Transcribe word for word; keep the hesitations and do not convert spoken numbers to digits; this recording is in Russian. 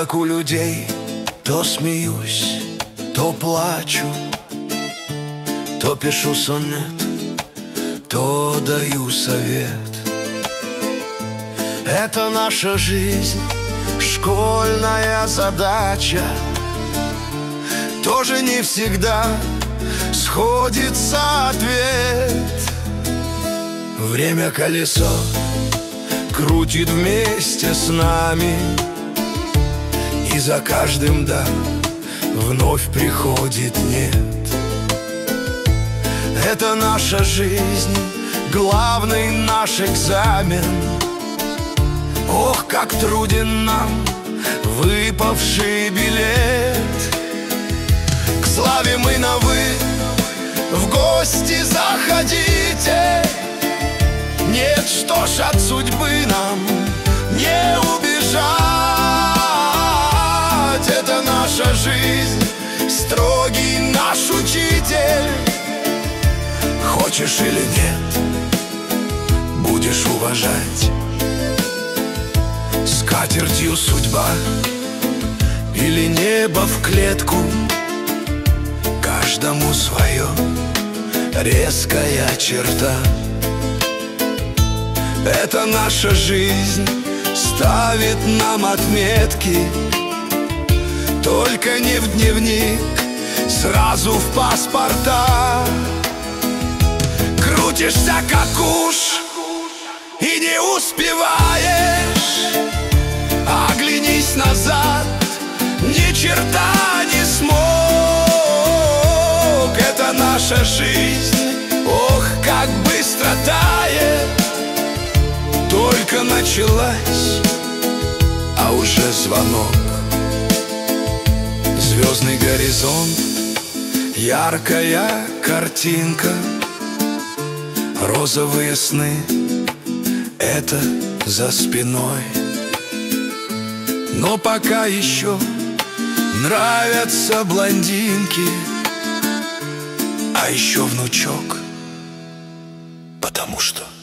как у людей, то смеюсь, то плачу, то пишу сонет, то даю совет. Это наша жизнь, школьная задача. Тоже не всегда сходится ответ. Время колесо крутит вместе с нами, и за каждым «да» вновь приходит «нет». Это наша жизнь, главный наш экзамен. Ох, как труден нам выпавший билет. К славе мы на «вы», в гости заходите. Нет, что ж, от судьбы нам не убежать. Это наша жизнь, строгий наш учитель. Хочешь или нет, будешь уважать. Скатертью судьба или небо в клетку, каждому свое, резкая черта. Это наша жизнь ставит нам отметки, только не в дневник, сразу в паспорта. Крутишься как уж и не успеваешь, оглянись назад, ни черта не смог. Это наша жизнь, ох, как быстро тает. Только началась, а уже звонок. Звездный горизонт, яркая картинка, розовые сны — это за спиной. Но пока еще нравятся блондинки, а еще внучок, потому что